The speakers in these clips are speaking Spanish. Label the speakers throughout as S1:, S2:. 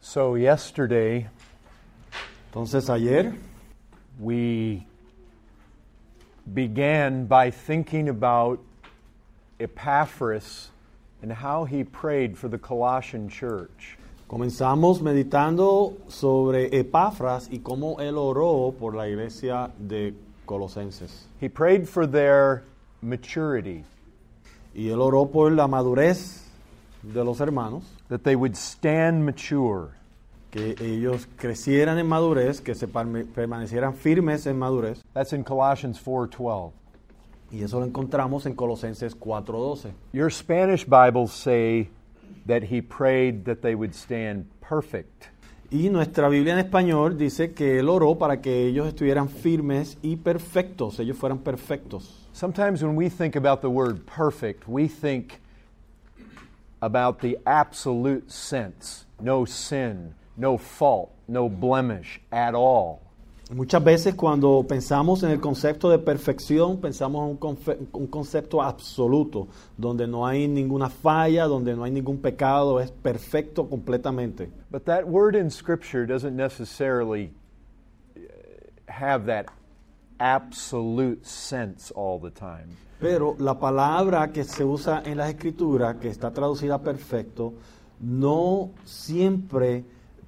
S1: So yesterday,
S2: Entonces ayer
S1: we began by thinking about Epaphras and how he prayed for the Colossian church.
S2: comenzamos meditando sobre Epafras y cómo él oró por la iglesia de Colosenses.
S1: He prayed for their maturity,
S2: Y él oró por la madurez de los hermanos,
S1: that they would stand mature,
S2: que ellos crecieran en madurez, que se permanecieran firmes en madurez.
S1: That's in Colossians 4:12.
S2: Y eso lo encontramos en Colosenses 4:12.
S1: Your Spanish Bibles say that he prayed that they would stand perfect.
S2: Y nuestra Biblia en español dice que él oró para que ellos estuvieran firmes y perfectos, ellos fueran perfectos.
S1: Sometimes when we think about the word perfect, we think about the absolute sense. No sin, no fault, no blemish at all.
S2: Muchas veces cuando pensamos en el concepto de perfección, pensamos en un concepto absoluto, donde no hay ninguna falla, donde no hay ningún pecado, es perfecto completamente.
S1: But that word in Scripture doesn't necessarily have that absolute sense all the time.
S2: Pero la palabra que se usa en las Escrituras, que está traducida perfecto, no siempre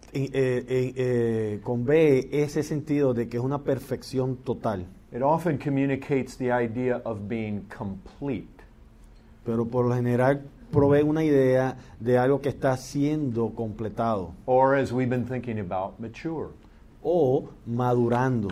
S2: convee ese sentido de que es una perfección total.
S1: It often communicates the idea of being complete.
S2: Pero por lo general provee una idea de algo que está siendo completado
S1: Or, as we've been thinking about, mature.
S2: o madurando.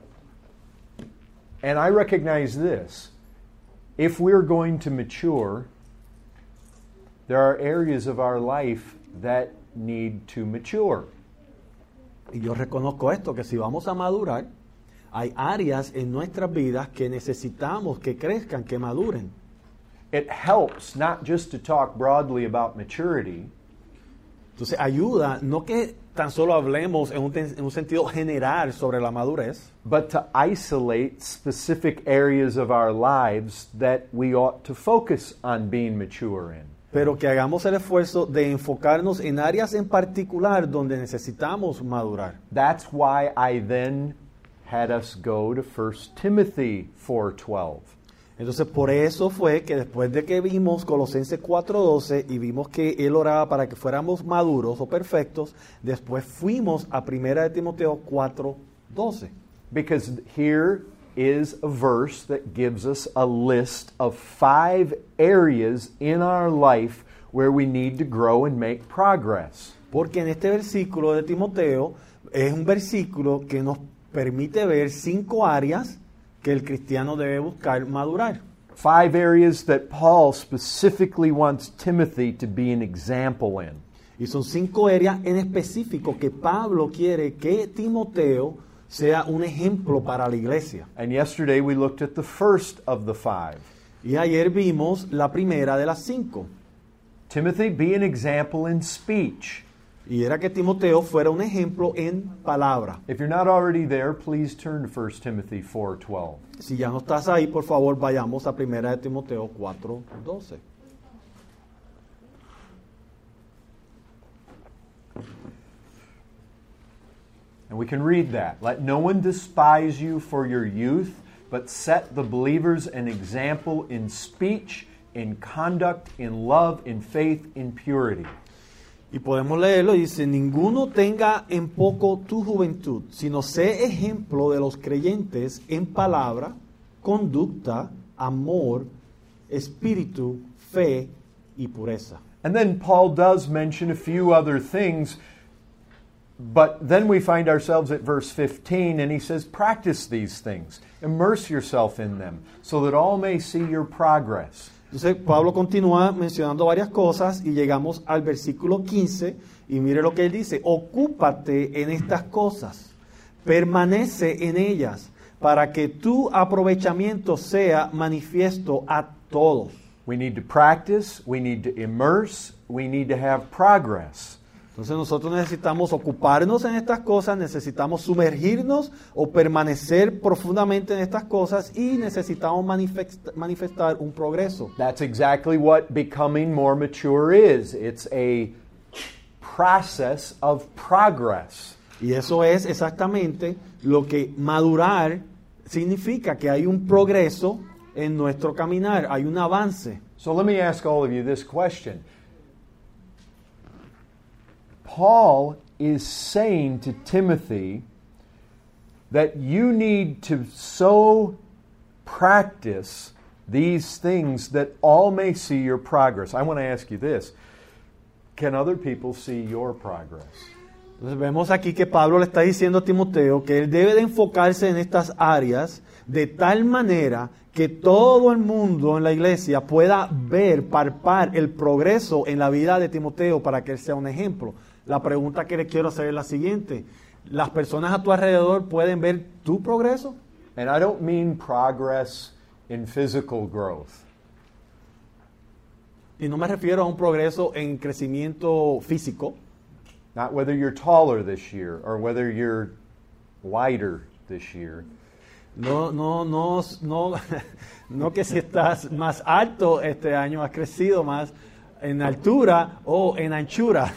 S1: And I recognize this. If we're going to mature, there are areas of our life that need to mature.
S2: Y yo reconozco esto, que si vamos a madurar, hay áreas en nuestras vidas que necesitamos que crezcan, que maduren.
S1: It helps not just to talk broadly about maturity,
S2: Entonces ayuda, no que tan solo hablemos en un sentido general sobre la madurez,
S1: but to isolate specific areas of our lives that we ought to focus on being mature in.
S2: pero que hagamos el esfuerzo de enfocarnos en áreas en particular donde necesitamos madurar.
S1: That's why I then had us go to 1 Timothy 4:12.
S2: Entonces, por eso fue que después de que vimos Colosenses 4:12 y vimos que él oraba para que fuéramos maduros o perfectos, después fuimos a 1 de Timoteo 4:12.
S1: Because here is a verse that gives us a list of 5 areas in our life where we need to grow and make progress.
S2: Porque en este versículo de Timoteo es un versículo que nos permite ver 5 áreas que el cristiano debe buscar madurar.
S1: 5 areas that Paul specifically wants Timothy to be an example in.
S2: Y son 5 áreas en específico que Pablo quiere que Timoteo sea un ejemplo para la iglesia.
S1: And yesterday we looked at the first of the 5.
S2: Y ayer vimos la primera de las 5.
S1: Timothy, be an example in speech.
S2: Y era que Timoteo fuera un ejemplo en palabra.
S1: If you're not already there, please turn to 1 Timothy 4:12.
S2: Si ya no estás ahí, por favor, vayamos a 1 de Timoteo 4:12.
S1: And we can read that. Let no one despise you for your youth, but set the believers an example in speech, in conduct, in love, in faith, in purity.
S2: Y podemos leerlo, dice, ninguno tenga en poco tu juventud, sino sé ejemplo de los creyentes en palabra, conducta, amor, espíritu, fe y pureza.
S1: And then Paul does mention a few other things, but then we find ourselves at verse 15, and he says, practice these things, immerse yourself in them, so that all may see your progress.
S2: Entonces Pablo continúa mencionando varias cosas y llegamos al versículo 15 y mire lo que él dice, ocúpate en estas cosas, permanece en ellas, para que tu aprovechamiento sea manifiesto a todos.
S1: We need to practice, we need to immerse, we need to have progress.
S2: Entonces nosotros necesitamos ocuparnos en estas cosas, necesitamos sumergirnos o permanecer profundamente en estas cosas y necesitamos manifestar un progreso.
S1: That's exactly what becoming more mature is. It's a process of progress.
S2: Y eso es exactamente lo que madurar significa, que hay un progreso en nuestro caminar, hay un avance.
S1: So let me ask all of you this question. Paul is saying to Timothy that you need to so practice these things that all may see your progress. I want to ask you this. Can other people see your progress?
S2: Entonces vemos aquí que Pablo le está diciendo a Timoteo que él debe de enfocarse en estas áreas de tal manera que todo el mundo en la iglesia pueda ver, palpar el progreso en la vida de Timoteo para que él sea un ejemplo. La pregunta que le quiero hacer es la siguiente. ¿Las personas a tu alrededor pueden ver tu progreso?
S1: And I don't mean progress in physical growth.
S2: Y no me refiero a un progreso en crecimiento físico.
S1: Not whether you're taller this year or whether you're wider this year.
S2: No que si estás más alto este año has crecido más en altura o en anchura.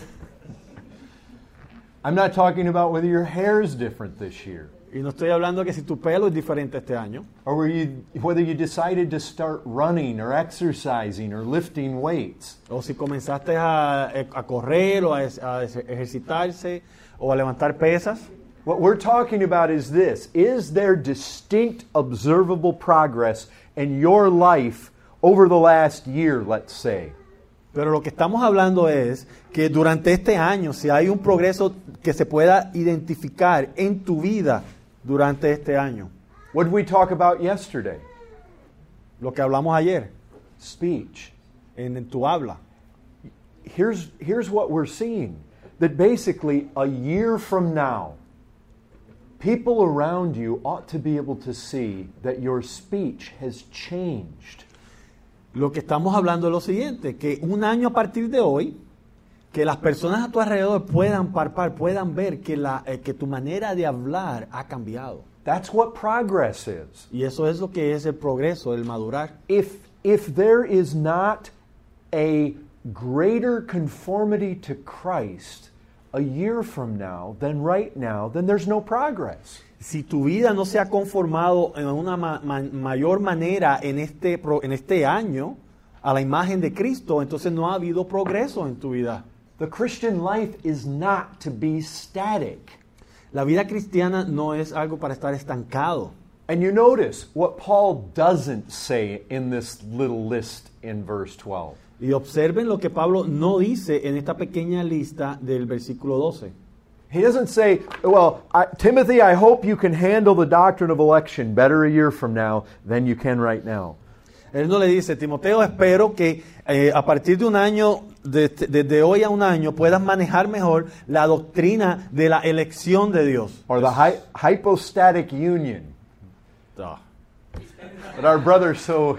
S1: I'm not talking about whether your hair is different this year.
S2: Y no estoy hablando que si tu pelo es diferente este año.
S1: Or whether you decided to start running or exercising or lifting weights.
S2: O si comenzaste a correr o a ejercitarse o a levantar pesas.
S1: What we're talking about is this. Is there distinct observable progress in your life over the last year, let's say?
S2: Pero lo que estamos hablando es que durante este año, si hay un progreso que se pueda identificar en tu vida durante este año.
S1: What did we talk about yesterday?
S2: Lo que hablamos ayer,
S1: Speech.
S2: en tu habla.
S1: Here's what we're seeing. That basically a year from now, people around you ought to be able to see that your speech has changed.
S2: Lo que estamos hablando es lo siguiente, que un año a partir de hoy, que las personas a tu alrededor puedan palpar, puedan ver que tu manera de hablar ha cambiado.
S1: That's what progress is.
S2: Y eso es lo que es el progreso, el madurar.
S1: If there is not a greater conformity to Christ a year from now than right now, then there's no progress.
S2: Si tu vida no se ha conformado en una mayor manera en este año a la imagen de Cristo, entonces no ha habido progreso en tu vida.
S1: The Christian life is not to be static.
S2: La vida cristiana no es algo para estar estancado.
S1: And you notice what Paul doesn't say in this little list in verse 12.
S2: Y observen lo que Pablo no dice en esta pequeña lista del versículo 12.
S1: He doesn't say, well, Timothy, I hope you can handle the doctrine of election better a year from now than you can right now.
S2: Él no le dice, Timoteo, espero que a partir de un año, desde hoy a un año, puedas manejar mejor la doctrina de la elección de Dios.
S1: Or the hypostatic union. But our brother so...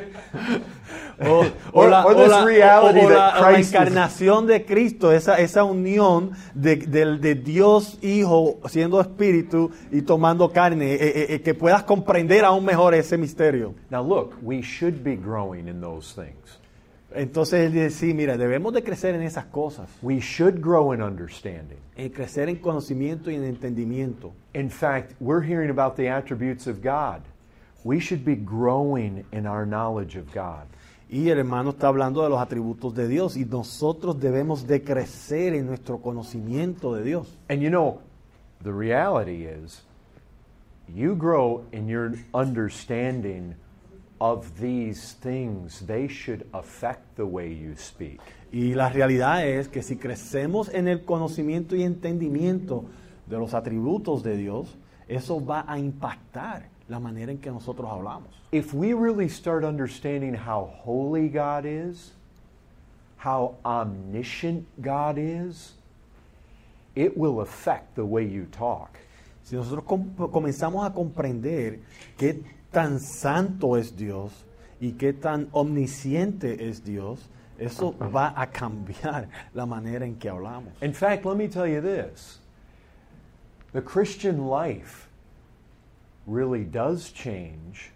S2: O la encarnación de Cristo, esa unión de Dios Hijo siendo espíritu y tomando carne, que puedas comprender aún mejor ese misterio.
S1: Now look, we should be growing in those things.
S2: Entonces él dice, sí, mira, debemos de crecer en esas cosas.
S1: We should grow in understanding.
S2: En crecer en conocimiento y en entendimiento.
S1: In fact, we're hearing about the attributes of God. We should be growing in our knowledge of God.
S2: Y el hermano está hablando de los atributos de Dios y nosotros debemos de crecer en nuestro conocimiento de Dios.
S1: And you know, the reality is, you grow in your understanding of these things. They should affect the way you speak.
S2: Y la realidad es que si crecemos en el conocimiento y entendimiento de los atributos de Dios, eso va a impactar la manera en que nosotros hablamos.
S1: If we really start understanding how holy God is, how omniscient God is, it will affect the way you talk.
S2: Si nosotros comenzamos a comprender qué tan santo es Dios y qué tan omnisciente es Dios, eso va a cambiar la manera en que hablamos.
S1: In fact, let me tell you this. The Christian life really does change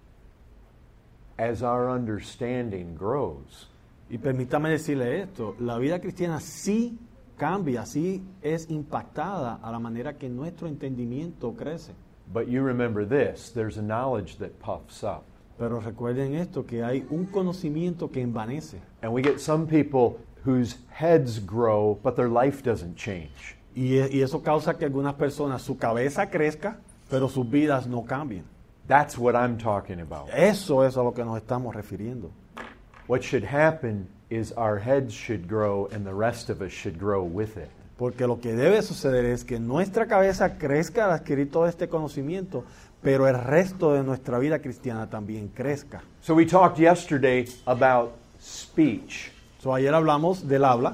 S1: as our understanding grows.
S2: Y permítame decirle esto, la vida cristiana sí cambia, así es impactada a la manera que nuestro entendimiento crece.
S1: But you remember this, there's a knowledge that puffs up.
S2: Pero recuerden esto, que hay un conocimiento que envanece.
S1: And we get some people whose heads grow, but their life doesn't change.
S2: Y eso causa que algunas personas, su cabeza crezca, pero sus vidas no cambien.
S1: That's what I'm talking about.
S2: Eso es a lo que nos estamos refiriendo.
S1: What should happen is our heads should grow and the rest of us should grow with it.
S2: Porque lo que debe suceder es que nuestra cabeza crezca al adquirir todo este conocimiento, pero el resto de nuestra vida cristiana también crezca.
S1: So we talked yesterday about speech.
S2: So, ayer hablamos del habla.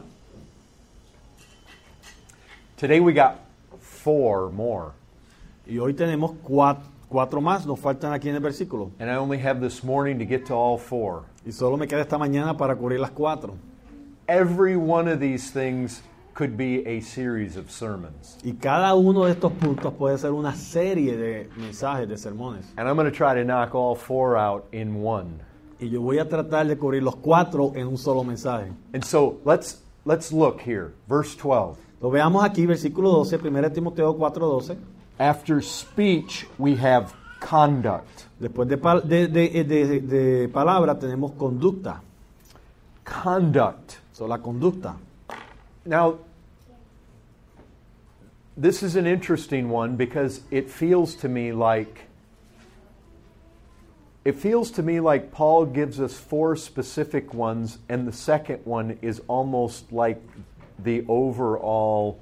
S1: Today we got 4 more.
S2: Y hoy tenemos cuatro más, nos faltan aquí en el versículo.
S1: And I only have this morning to get to all 4.
S2: Y solo me queda esta mañana para cubrir las 4.
S1: Every one of these things could be a series of sermons.
S2: Y cada uno de estos puntos puede ser una serie de mensajes, de sermones.
S1: And I'm going to try to knock all 4 out in one.
S2: Y yo voy a tratar de cubrir los 4 en un solo mensaje.
S1: And so let's look here. Verse 12.
S2: Lo veamos aquí, versículo 12, 1 Timoteo 4:12.
S1: After speech we have conduct.
S2: Después de palabra tenemos conducta.
S1: Conduct.
S2: So, la conducta.
S1: Now, this is an interesting one because it feels to me like Paul gives us 4 specific ones, and the second one is almost like the overall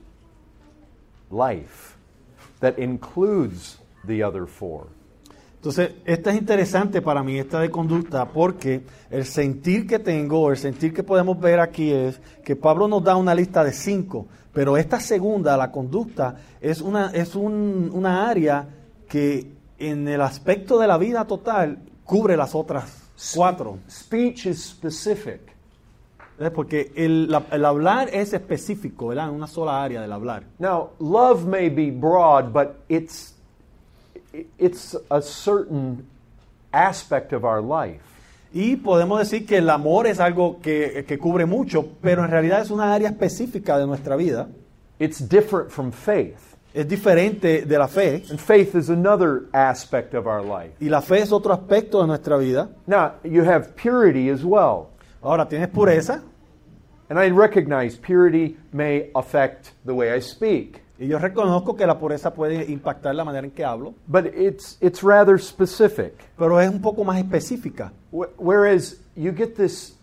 S1: life that includes the other 4.
S2: Entonces, esta es interesante para mí, esta de conducta, porque el sentir que tengo, el sentir que podemos ver aquí es que Pablo nos da una lista de 5, pero esta segunda, la conducta, es una área que en el aspecto de la vida total cubre las otras 4.
S1: Speech is specific.
S2: Porque el hablar es específico, ¿verdad? En una sola área del hablar.
S1: Now, love may be broad, but it's a certain aspect of our life.
S2: Y podemos decir que el amor es algo que cubre mucho, pero en realidad es una área específica de nuestra vida.
S1: It's different from faith.
S2: Es diferente de la fe.
S1: And faith is another aspect of our life.
S2: Y la fe es otro aspecto de nuestra vida.
S1: Now, you have purity as well.
S2: Ahora, tienes pureza.
S1: And I recognize purity may affect the way I speak.
S2: Y yo reconozco que la pureza puede impactar la manera en que hablo.
S1: But it's rather specific.
S2: Pero es un poco más específica.
S1: Whereas you get this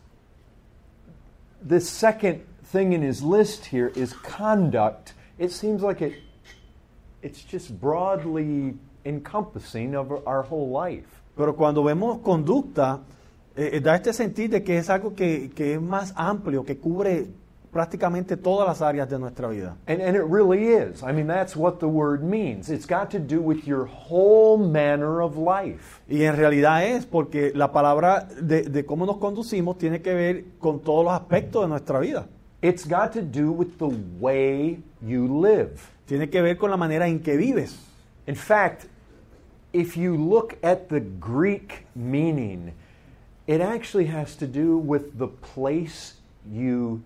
S1: second thing in his list here is conduct. It seems like it's just broadly encompassing of our whole life.
S2: Pero cuando vemos conducta, da este sentido de que es algo que es más amplio, que cubre prácticamente todas las áreas de nuestra vida.
S1: And it really is. I mean, that's what the word means. It's got to do with your whole manner of life.
S2: Y en realidad es porque la palabra de cómo nos conducimos tiene que ver con todos los aspectos de nuestra vida.
S1: It's got to do with the way you live.
S2: Tiene que ver con la manera en que vives.
S1: In fact, if you look at the Greek meaning, it actually has to do with the place you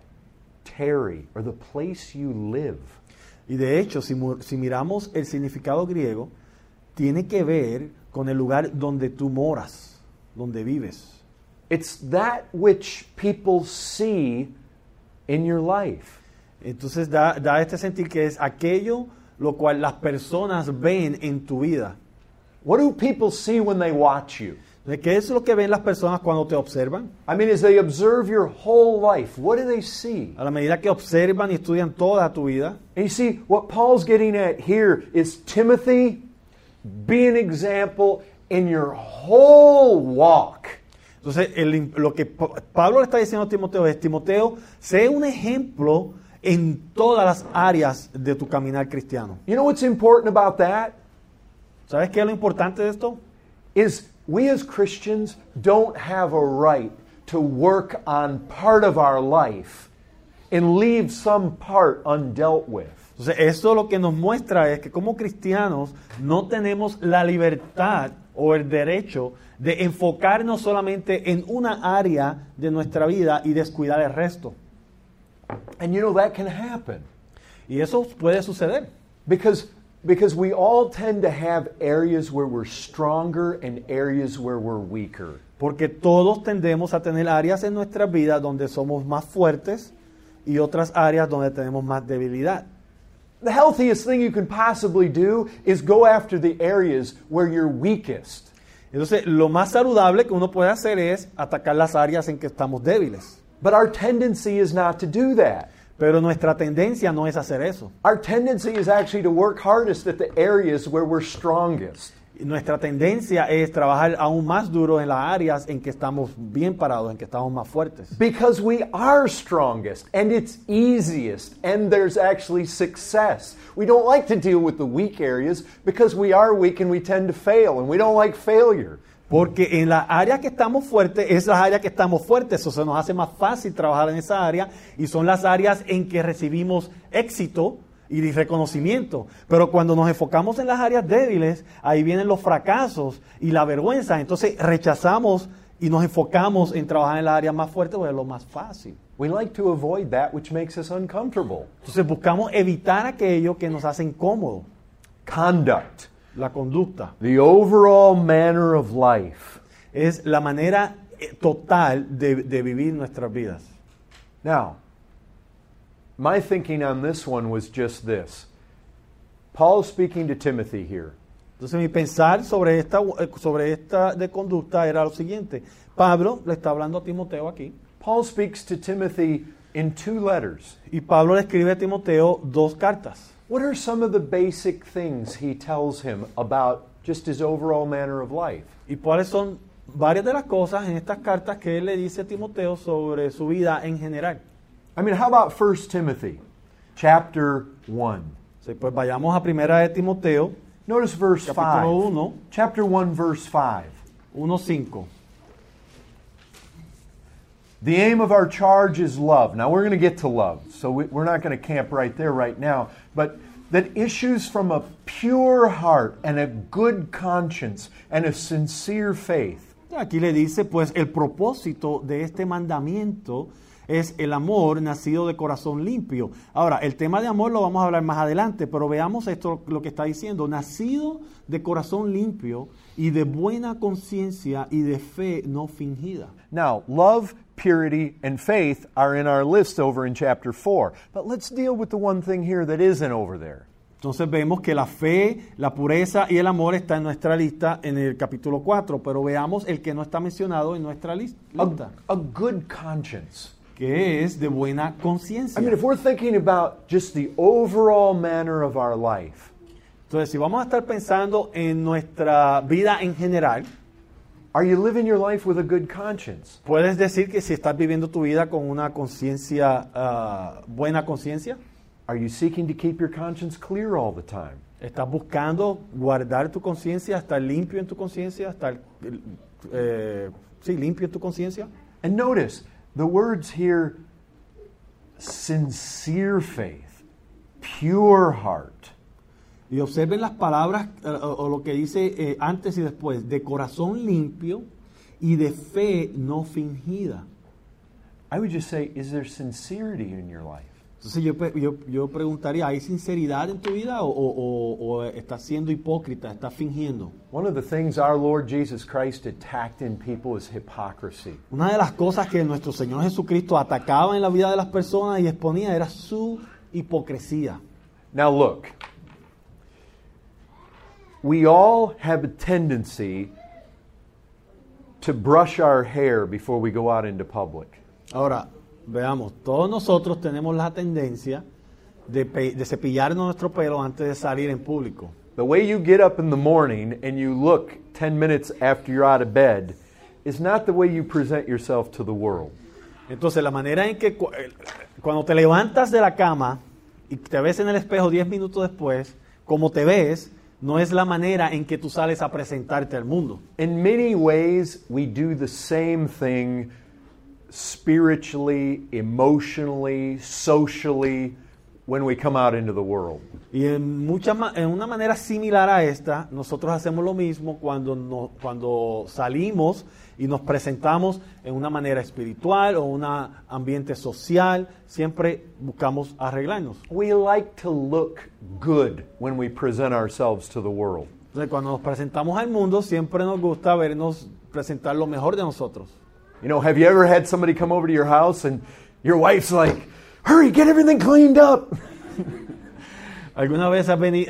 S1: tarry, or the place you live.
S2: Y de hecho, si miramos el significado griego, tiene que ver con el lugar donde tú moras, donde vives.
S1: It's that which people see in your life.
S2: Entonces da este sentir que es aquello lo cual las personas ven en tu vida.
S1: What do people see when they watch you?
S2: ¿Qué es lo que ven las personas cuando te observan?
S1: I mean, as they observe your whole life, what do they see?
S2: A la medida que observan y estudian toda tu vida.
S1: And you see, what Paul's getting at here is, Timothy, be an example in your whole walk.
S2: Entonces, lo que Pablo le está diciendo a Timoteo es, Timoteo, sé un ejemplo en todas las áreas de tu caminar cristiano.
S1: You know what's important about that?
S2: ¿Sabes qué es lo importante de esto?
S1: Is we as Christians don't have a right to work on part of our life and leave some part undealt with.
S2: Entonces, esto lo que nos muestra es que como cristianos no tenemos la libertad o el derecho de enfocarnos solamente en una área de nuestra vida y descuidar el resto.
S1: And you know that can happen
S2: Y eso puede suceder.
S1: because we all tend to have areas where we're stronger and areas where we're weaker.
S2: Porque todos tendemos a tener áreas en nuestras vidas donde somos más fuertes y otras áreas donde tenemos más debilidad.
S1: The healthiest thing you can possibly do is go after the areas where you're weakest.
S2: Entonces, lo más saludable que uno puede hacer es atacar las áreas en que estamos débiles.
S1: But our tendency is not to do that.
S2: Pero nuestra tendencia no es hacer eso.
S1: Our tendency is actually to work hardest at the areas where we're strongest.
S2: Y nuestra tendencia es trabajar aún más duro en las áreas en que estamos bien parados, en que estamos más fuertes.
S1: Because we are strongest and it's easiest and there's actually success. We don't like to deal with the weak areas because we are weak and we tend to fail and we don't like failure.
S2: Porque en las áreas que estamos fuertes, es las áreas que estamos fuertes, eso se nos hace más fácil trabajar en esa área y son las áreas en que recibimos éxito y reconocimiento. Pero cuando nos enfocamos en las áreas débiles, ahí vienen los fracasos y la vergüenza. Entonces rechazamos y nos enfocamos en trabajar en las áreas más fuertes porque es lo más fácil.
S1: We like to avoid that which makes us uncomfortable.
S2: Entonces buscamos evitar aquello que nos hace incómodo,
S1: Conduct,
S2: la conducta.
S1: the overall manner of life.
S2: Es la manera total de vivir nuestras vidas.
S1: Now, my thinking on this one was just this. Paul's speaking to Timothy here.
S2: Entonces mi pensar sobre esta de conducta era lo siguiente. Pablo le está hablando a Timoteo aquí.
S1: Paul speaks to Timothy in 2 letters.
S2: Y Pablo le escribe a Timoteo 2 cartas.
S1: What are some of the basic things he tells him about just his overall manner of life?
S2: ¿Y cuáles son varias de las cosas en estas cartas que él le dice a Timoteo sobre su vida en general?
S1: I mean, how about 1 Timothy chapter 1?
S2: Sí, pues vayamos a primera de Timoteo,
S1: Notice verse
S2: capítulo
S1: 5.
S2: 1,
S1: Chapter 1, verse 5.
S2: 1:5.
S1: The aim of our charge is love. Now, we're going to get to love, so we're not going to camp right there right now. But that issues from a pure heart and a good conscience and a sincere faith.
S2: Aquí le dice, pues el propósito de este mandamiento es el amor nacido de corazón limpio. Ahora, el tema de amor lo vamos a hablar más adelante, pero veamos esto, lo que está diciendo. Nacido de corazón limpio y de buena conciencia y de fe no fingida.
S1: Now, love, purity, and faith are in our list over in chapter 4. But let's deal with the one thing here that isn't over there.
S2: Entonces vemos que la fe, la pureza y el amor está en nuestra lista en el capítulo 4, pero veamos el que no está mencionado en nuestra lista,
S1: A good conscience.
S2: que es de buena conciencia.
S1: I mean, if we're thinking about just the overall manner of our life,
S2: Entonces, si vamos a estar pensando en nuestra vida en general,
S1: are you living your life with a good conscience?
S2: puedes decir que si estás viviendo tu vida con una conciencia, buena conciencia,
S1: Are you seeking to keep your conscience clear all the time?
S2: estás buscando guardar tu conciencia, estar limpio en tu conciencia, estar limpio en tu conciencia.
S1: And notice, the words here, sincere faith, pure heart.
S2: Y observen las palabras o lo que dice antes y después, de corazón limpio y de fe no fingida.
S1: I would just say, is there sincerity in your life?
S2: Entonces yo preguntaría, ¿hay sinceridad en tu vida o estás siendo hipócrita, estás fingiendo?
S1: One of the things our Lord Jesus Christ attacked in people is hypocrisy.
S2: Una de las cosas que nuestro Señor Jesucristo atacaba en la vida de las personas y exponía era su hipocresía.
S1: Now look, we all have a tendency to brush our hair before we go out into public.
S2: Ahora, veamos, todos nosotros tenemos la tendencia de cepillarnos nuestro pelo antes de salir en público.
S1: The way you get up in the morning and you look 10 minutes after you're out of bed is not the way you present yourself to the world.
S2: Entonces, la manera en que cuando te levantas de la cama y te ves en el espejo 10 minutos después, como te ves, no es la manera en que tú sales a presentarte al mundo.
S1: In many ways, we do the same thing spiritually, emotionally, socially, when we come out into the world.
S2: Y en una manera similar a esta, nosotros hacemos lo mismo cuando salimos y nos presentamos en una manera espiritual o un ambiente social. Siempre buscamos arreglarnos.
S1: We like to look good when we present ourselves to the world.
S2: Entonces, cuando nos presentamos al mundo, siempre nos gusta vernos presentar lo mejor de nosotros.
S1: You know, have you ever had somebody come over to your house and your wife's like, hurry, get everything cleaned up?
S2: ¿Alguna vez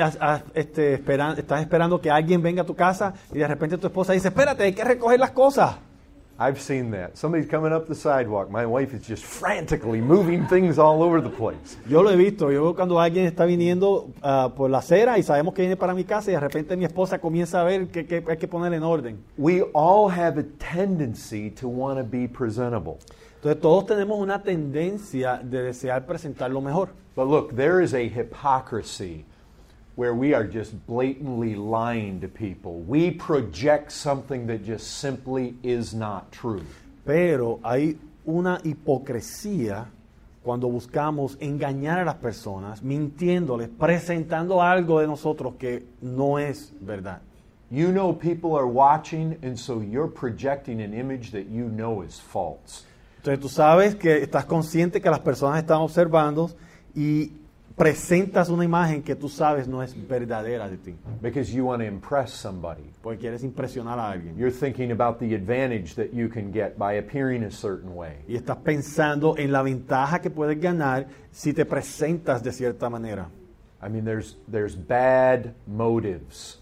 S2: estás esperando que alguien venga a tu casa y de repente tu esposa dice, espérate, hay que recoger las cosas?
S1: I've seen that. Somebody's coming up the sidewalk. My wife is just frantically moving things all over the place.
S2: Yo lo he visto. Yo veo cuando alguien está viniendo por la acera y sabemos que viene para mi casa y de repente mi esposa comienza a ver que hay que poner en orden.
S1: We all have a tendency to want to be presentable.
S2: Entonces todos tenemos una tendencia de desear presentar lo mejor.
S1: But look, there is a hypocrisy where we are just blatantly lying to people. We project something that just simply is not true.
S2: Pero hay una hipocresía cuando buscamos engañar a las personas, mintiéndoles, presentando algo de nosotros que no es verdad.
S1: You know people are watching, and so you're projecting an image that you know is false.
S2: Entonces tú sabes que estás consciente que las personas están observando y presentas una imagen que tú sabes no es verdadera de ti.
S1: Because you want to impress somebody.
S2: Porque quieres impresionar a alguien.
S1: You're thinking about the advantage that you can get by appearing a certain way.
S2: Y estás pensando en la ventaja que puedes ganar si te presentas de cierta manera.
S1: I mean, there's bad motives.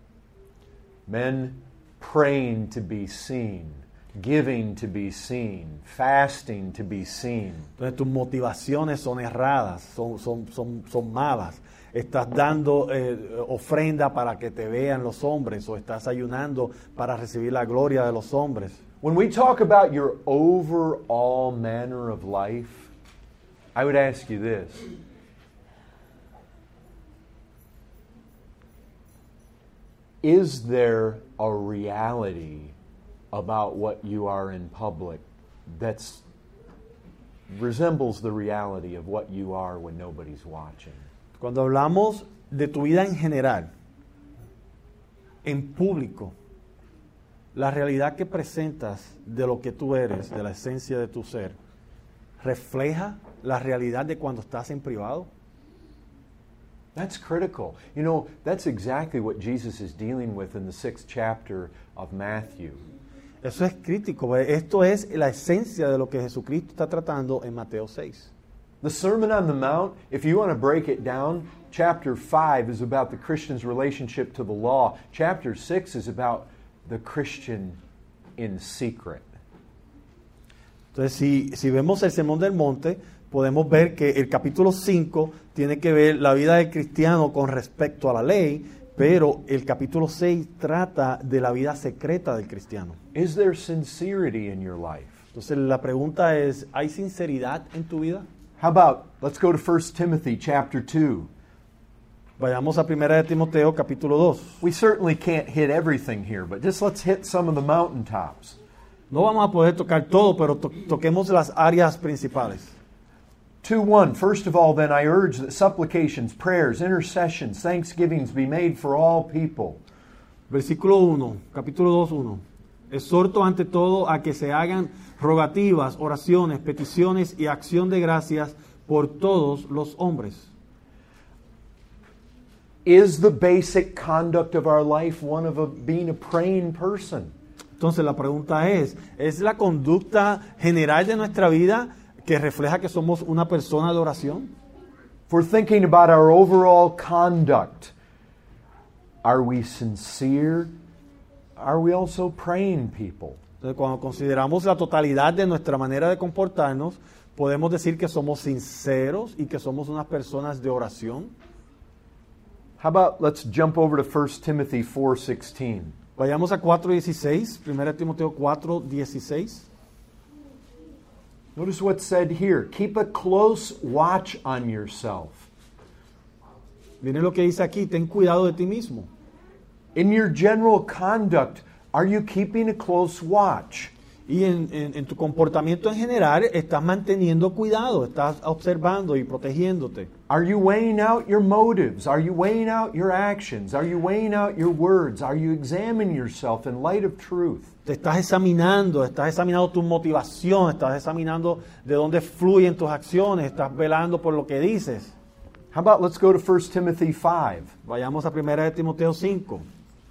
S1: Men praying to be seen, giving to be seen, fasting to be seen.
S2: Entonces tus motivaciones son erradas, son malas. Estás dando ofrenda para que te vean los hombres o estás ayunando para recibir la gloria de los hombres.
S1: When we talk about your overall manner of life, I would ask you this. Is there a reality about what you are in public that resembles the reality of what you are when nobody's watching?
S2: Cuando hablamos de tu vida en general, en público, la realidad que presentas de lo que tú eres, de la esencia de tu ser, ¿refleja la realidad de cuando estás en privado?
S1: That's critical. You know, that's exactly what Jesus is dealing with in the 6th chapter of Matthew.
S2: Eso es crítico. Esto es la esencia de lo que Jesucristo está tratando en Mateo 6.
S1: The Sermon on the Mount, if you want to break it down, chapter 5 is about the Christian's relationship to the law. Chapter 6 is about the Christian in secret.
S2: Entonces, si vemos el Sermón del Monte, podemos ver que el capítulo 5 tiene que ver la vida del cristiano con respecto a la ley, pero el capítulo 6 trata de la vida secreta del cristiano.
S1: Is there sincerity in your life?
S2: Entonces la pregunta es, ¿hay sinceridad en tu vida?
S1: How about, let's go to 1 Timothy chapter 2.
S2: Vayamos a 1 de Timoteo capítulo 2.
S1: We certainly can't hit everything here, but just let's hit some of the mountaintops.
S2: No vamos a poder tocar todo, pero toquemos las áreas principales.
S1: 2:1 First of all, then I urge that supplications, prayers, intercessions, thanksgivings be made for all people.
S2: Versículo 1, capítulo 2:1. Exhorto ante todo a que se hagan rogativas, oraciones, peticiones y acción de gracias por todos los hombres.
S1: Is the basic conduct of our life one of being a praying person?
S2: Entonces la pregunta ¿es la conducta general de nuestra vida que refleja que somos una persona de oración?
S1: If we're thinking about our overall conduct, are we sincere? Are we also praying people?
S2: Entonces, cuando consideramos la totalidad de nuestra manera de comportarnos, podemos decir que somos sinceros y que somos unas personas de oración.
S1: How about let's jump over to 1 Timothy 4:16.
S2: Vayamos a 4:16, 1 Timoteo 4:16.
S1: Notice what's said here. Keep a close watch on yourself.
S2: Miren lo que dice aquí, ten cuidado de ti mismo.
S1: In your general conduct, are you keeping a close watch?
S2: Y en tu comportamiento en general estás manteniendo cuidado, estás observando y protegiéndote.
S1: Are you weighing out your motives? Are you weighing out your actions? Are you weighing out your words? Are you examining yourself in light of truth?
S2: Te estás examinando tu motivación, estás examinando de dónde fluyen tus acciones, estás velando por lo que dices.
S1: How about let's go to 1 Timothy 5.
S2: Vayamos a 1 de Timoteo 5.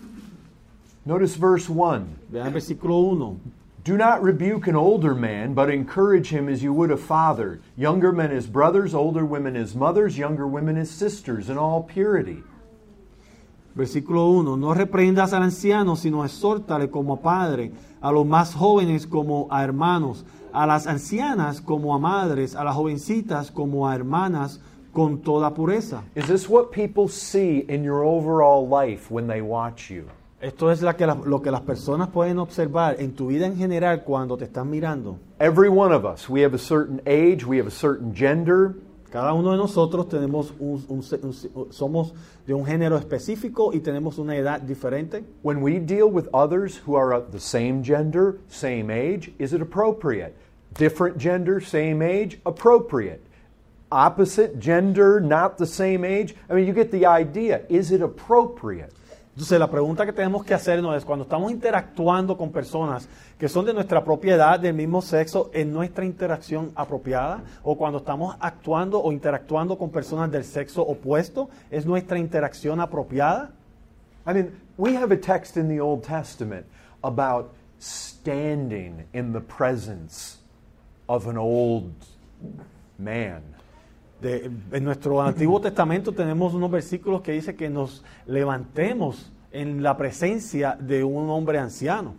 S1: Notice verse 1.
S2: Vean el versículo 1.
S1: Do not rebuke an older man, but encourage him as you would a father. Younger men as brothers, older women as mothers, younger women as sisters, in all purity.
S2: Versículo 1. No reprendas al anciano, sino exhórtale como a padre, a los más jóvenes como a hermanos, a las ancianas como a madres, a las jovencitas como a hermanas, con toda pureza.
S1: Is this what people see in your overall life when they watch you?
S2: Esto es lo que las personas pueden observar en tu vida en general cuando te están mirando.
S1: Every one of us, we have a certain age, we have a certain gender.
S2: Cada uno de nosotros tenemos somos de un género específico y tenemos una edad diferente.
S1: When we deal with others who are of the same gender, same age, is it appropriate? Different gender, same age, appropriate. Opposite gender, not the same age. I mean, you get the idea. Is it appropriate?
S2: Entonces, la pregunta que tenemos que hacernos es, cuando estamos interactuando con personas que son de nuestra propia edad, del mismo sexo, ¿es nuestra interacción apropiada? O cuando estamos actuando o interactuando con personas del sexo opuesto, ¿es nuestra interacción apropiada?
S1: I mean, we have a text in the Old Testament about standing in the presence of an old man.
S2: En nuestro Antiguo Testamento tenemos unos versículos que dice que nos levantemos en la presencia de un hombre anciano.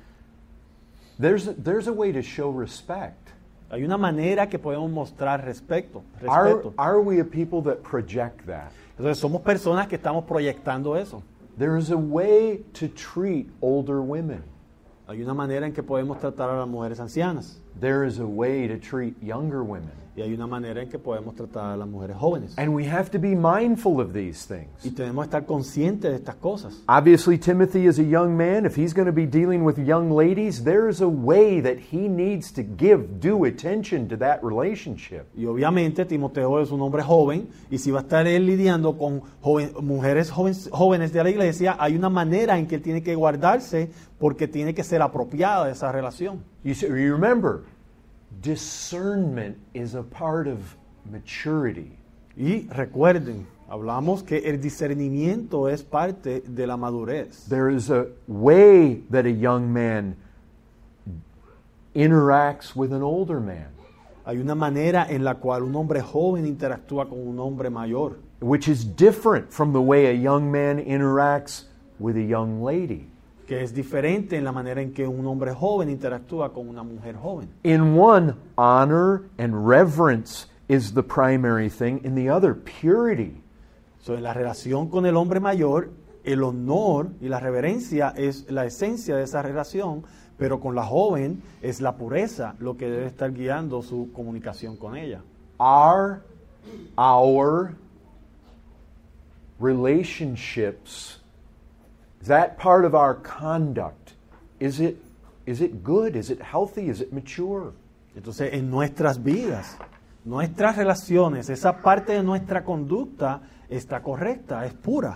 S1: There's a way to show respect.
S2: Hay una manera que podemos mostrar respeto.
S1: Are we a people that project that?
S2: Entonces somos personas que estamos proyectando eso.
S1: There is a way to treat older women.
S2: Hay una manera en que podemos tratar a las mujeres ancianas.
S1: There is a way to treat younger women.
S2: Y hay una manera en que podemos tratar a las mujeres jóvenes.
S1: And we have to be mindful of these things.
S2: Y tenemos que estar conscientes de estas cosas.
S1: Obviously, Timothy is a young man. If he's going to be dealing with young ladies, there is a way that he needs to give due attention to that relationship.
S2: Y obviamente Timoteo es un hombre joven, y si va a estar él lidiando con mujeres jóvenes de la iglesia, hay una manera en que él tiene que guardarse, porque tiene que ser apropiada esa relación.
S1: You remember, discernment is a part of maturity.
S2: Y recuerden, hablamos que el discernimiento es parte de la madurez.
S1: There is a way that a young man interacts with an older man.
S2: Hay una manera en la cual un hombre joven interactúa con un hombre mayor,
S1: which is different from the way a young man interacts with a young lady.
S2: Que es diferente en la manera en que un hombre joven interactúa con una mujer joven.
S1: In one, honor and reverence is the primary thing. In the other, purity.
S2: So, en la relación con el hombre mayor, el honor y la reverencia es la esencia de esa relación, pero con la joven es la pureza lo que debe estar guiando su comunicación con ella.
S1: Our relationships, that part of our conduct, is it good? Is it healthy? Is it mature?
S2: Entonces, en nuestras vidas, nuestras relaciones, esa parte de nuestra conducta está correcta, es pura.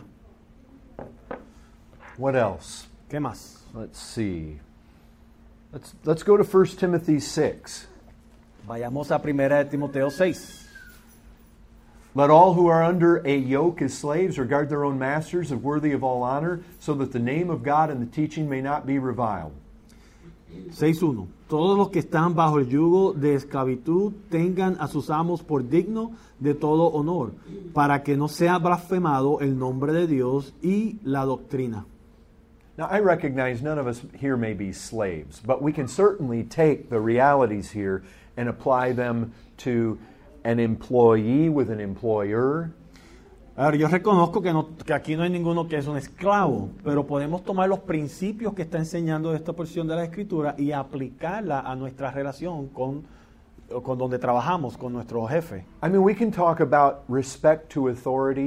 S1: What else?
S2: ¿Qué más?
S1: Let's see. Let's go to 1 Timothy 6.
S2: Vayamos a 1 de Timoteo 6.
S1: Let all who are under a yoke as slaves regard their own masters as worthy of all honor, so that the name of God and the teaching may not be reviled.
S2: 6.1. Todos los que están bajo el yugo de esclavitud tengan a sus amos por digno de todo honor, para que no sea blasfemado el nombre de Dios y la doctrina.
S1: Now, I recognize none of us here may be slaves, but we can certainly take the realities here and apply them to an employee with an employer.
S2: A ver, yo reconozco que aquí no hay ninguno que es un esclavo, pero podemos tomar los principios que está enseñando esta porción de la Escritura y aplicarla a nuestra relación con donde trabajamos, con nuestro jefe.
S1: I mean, we can talk about respect to authority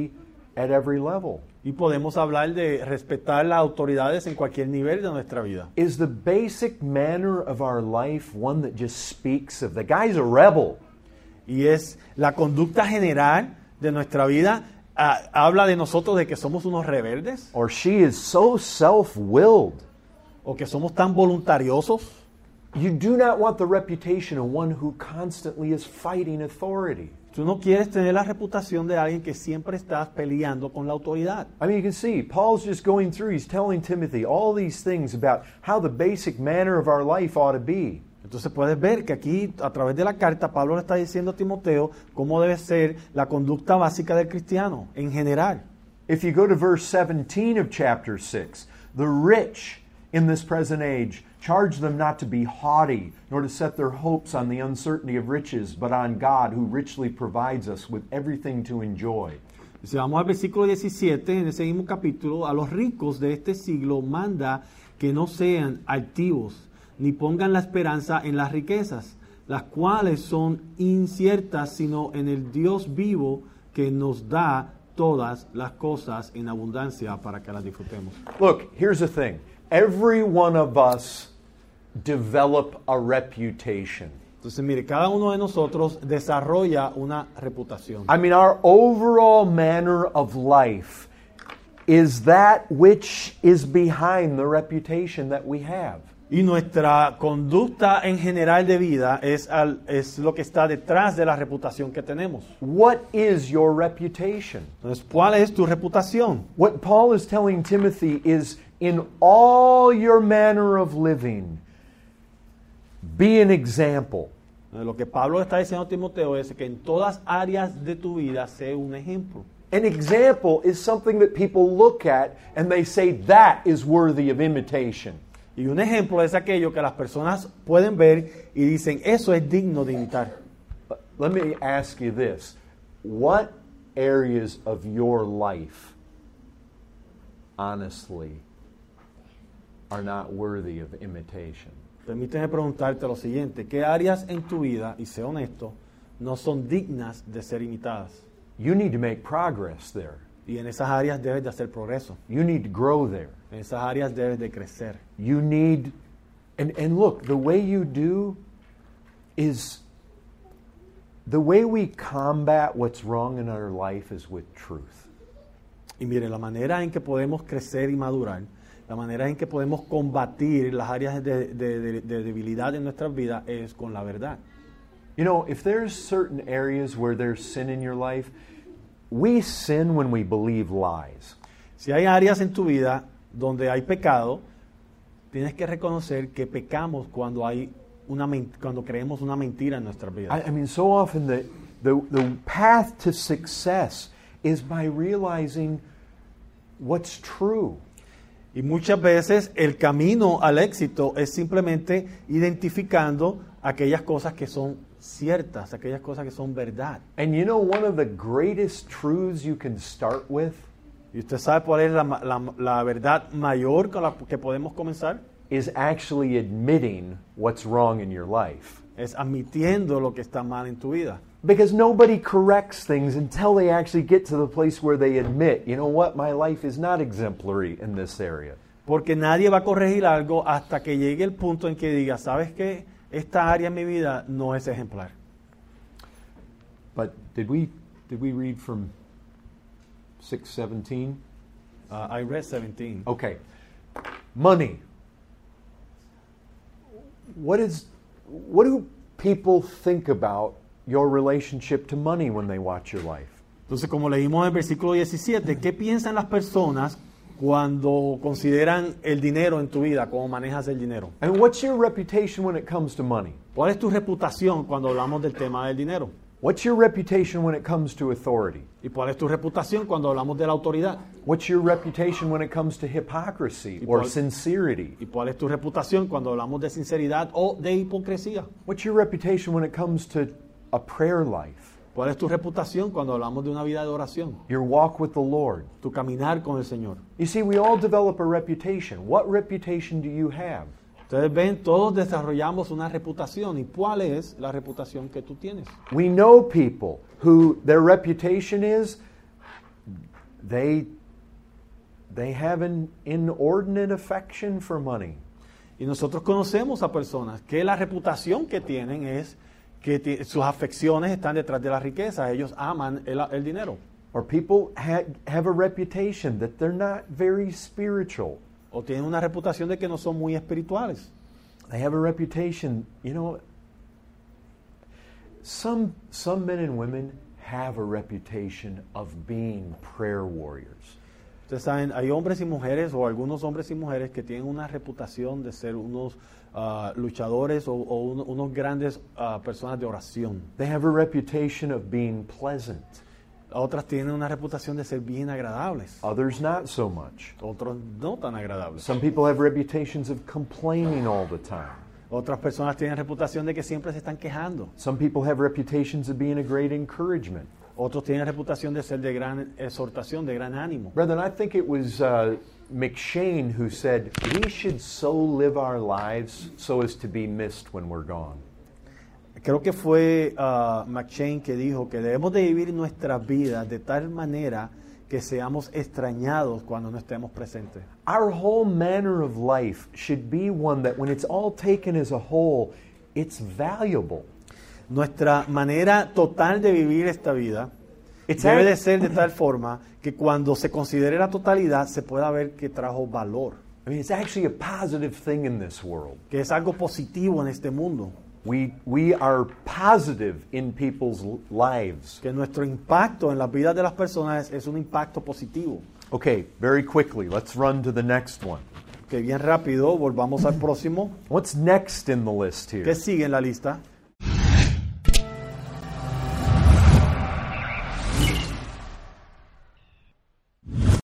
S1: at every level.
S2: Y podemos hablar de respetar las autoridades en cualquier nivel de nuestra vida.
S1: Is the basic manner of our life one that just speaks of the guy's a rebel?
S2: Y es la conducta general de nuestra vida, habla de nosotros de que somos unos rebeldes
S1: Or she is so self-willed?
S2: o que somos tan voluntariosos.
S1: You do not want the reputation of one who constantly is fighting authority.
S2: Tú no quieres tener la reputación de alguien que siempre estás peleando con la autoridad.
S1: I mean, you can see, Paul's just going through, he's telling Timothy all these things about how the basic manner of our life ought to be.
S2: Entonces puedes ver que aquí, a través de la carta, Pablo le está diciendo a Timoteo cómo debe ser la conducta básica del cristiano, en general.
S1: If you go to verse 17 of chapter 6, the rich in this present age, charge them not to be haughty, nor to set their hopes on the uncertainty of riches, but on God, who richly provides us with everything to enjoy.
S2: Si vamos al versículo 17, en ese mismo capítulo, a los ricos de este siglo manda que no sean altivos, ni pongan la esperanza en las riquezas, las cuales son inciertas, sino en el Dios vivo que nos da todas las cosas en abundancia para que las disfrutemos.
S1: Look, here's the thing. Every one of us develop a reputation.
S2: Entonces, mire, cada uno de nosotros desarrolla una reputación.
S1: I mean, our overall manner of life is that which is behind the reputation that we have.
S2: Y nuestra conducta en general de vida es lo que está detrás de la reputación que tenemos.
S1: What is your reputation?
S2: Entonces, ¿cuál es tu reputación?
S1: What Paul is telling Timothy is, in all your manner of living, be an example.
S2: Lo que Pablo está diciendo a Timoteo es que en todas áreas de tu vida sé un ejemplo.
S1: An example is something that people look at and they say that is worthy of imitation.
S2: Y un ejemplo es aquello que las personas pueden ver y dicen, eso es digno de imitar.
S1: Let me ask you this. What areas of your life, honestly, are not worthy of imitation?
S2: Permíteme preguntarte lo siguiente, ¿qué áreas en tu vida, y sé honesto, no son dignas de ser imitadas?
S1: You need to make progress there.
S2: Y en esas áreas debes de hacer progreso.
S1: You need to grow there.
S2: En esas áreas debes de crecer.
S1: You need, and look, the way you do is, the way we combat what's wrong in our life is with truth.
S2: Y mire, la manera en que podemos crecer y madurar, la manera en que podemos combatir las áreas de debilidad en nuestras vidas es con la verdad.
S1: You know, if there's certain areas where there's sin in your life, we sin when we believe lies.
S2: Si hay áreas en tu vida donde hay pecado, tienes que reconocer que pecamos cuando cuando creemos una mentira en nuestras vidas.
S1: I mean, so often the path to success is by realizing what's true.
S2: Y muchas veces el camino al éxito es simplemente identificando aquellas cosas que son ciertas, aquellas cosas que son verdad.
S1: And you know, one of the greatest truths you can start with
S2: ¿Y usted sabe cuál es la verdad mayor con la que podemos comenzar?
S1: is actually admitting what's wrong in your life.
S2: Es admitiendo lo que está mal en tu vida.
S1: Because nobody corrects things until they actually get to the place where they admit, you know what, my life is not exemplary in this area.
S2: Porque nadie va a corregir algo hasta que llegue el punto en que diga, ¿sabes qué? Esta área en mi vida no es ejemplar.
S1: But did we read from 6:17?
S2: I read 17.
S1: Okay. Money. What do people think about your relationship to money when they watch your life?
S2: Entonces, como leímos en el versículo 17, ¿qué piensan las personas cuando consideran el dinero en tu vida, cómo manejas el dinero?
S1: And what's your reputation when it comes to money?
S2: ¿Cuál es tu reputación cuando hablamos del tema del dinero?
S1: What's your reputation when it comes to authority?
S2: ¿Y cuál es tu reputación cuando hablamos de la autoridad?
S1: What's your reputation when it comes to hypocrisy or sincerity?
S2: ¿Y cuál es tu reputación cuando hablamos de sinceridad o de hipocresía?
S1: What's your reputation when it comes to a prayer life?
S2: ¿Cuál es tu reputación cuando hablamos de una vida de oración?
S1: Your walk with the Lord.
S2: Tu caminar con el Señor.
S1: You see, we all develop a reputation. What reputation do you have?
S2: Ustedes ven, todos desarrollamos una reputación. ¿Y cuál es la reputación que tú tienes?
S1: We know people who their reputation is they have an inordinate affection for money.
S2: Y nosotros conocemos a personas que la reputación que tienen es que sus afecciones están detrás de la riqueza. Ellos aman el dinero.
S1: Or people have a reputation that they're not very spiritual.
S2: O tienen una reputación de que no son muy espirituales.
S1: They have a reputation, some men and women have a reputation of being prayer warriors.
S2: Ustedes saben, hay hombres y mujeres, o algunos hombres y mujeres que tienen una reputación de ser unos luchadores o unos grandes personas de oración.
S1: They have a reputation of being pleasant.
S2: Otras tienen una reputación de ser bien agradables.
S1: Others not so much.
S2: Otros no tan agradables.
S1: Some people have reputations of complaining all the time.
S2: Otras personas tienen reputación de que siempre se están quejando.
S1: Some people have reputations of being a great encouragement.
S2: Otros tienen reputación de ser de gran exhortación, de gran ánimo.
S1: Brethren, I think it was McShane who said, we should so live our lives so as to be missed when we're gone.
S2: Creo que fue McShane que dijo que debemos de vivir nuestras vidas de tal manera que seamos extrañados cuando no estemos presentes.
S1: Our whole manner of life should be one that when it's all taken as a whole, it's valuable.
S2: Nuestra manera total de vivir esta vida debe de ser de tal forma que cuando se considere la totalidad se pueda ver que trajo valor.
S1: I mean, it's actually a positive thing in this world.
S2: Que es algo positivo en este mundo.
S1: We are positive in people's lives.
S2: Que nuestro impacto en las vidas de las personas es un impacto positivo.
S1: Okay, very quickly, let's run to the next one.
S2: Que bien rápido, volvamos al próximo.
S1: What's next in the list here?
S2: ¿Qué sigue en la lista?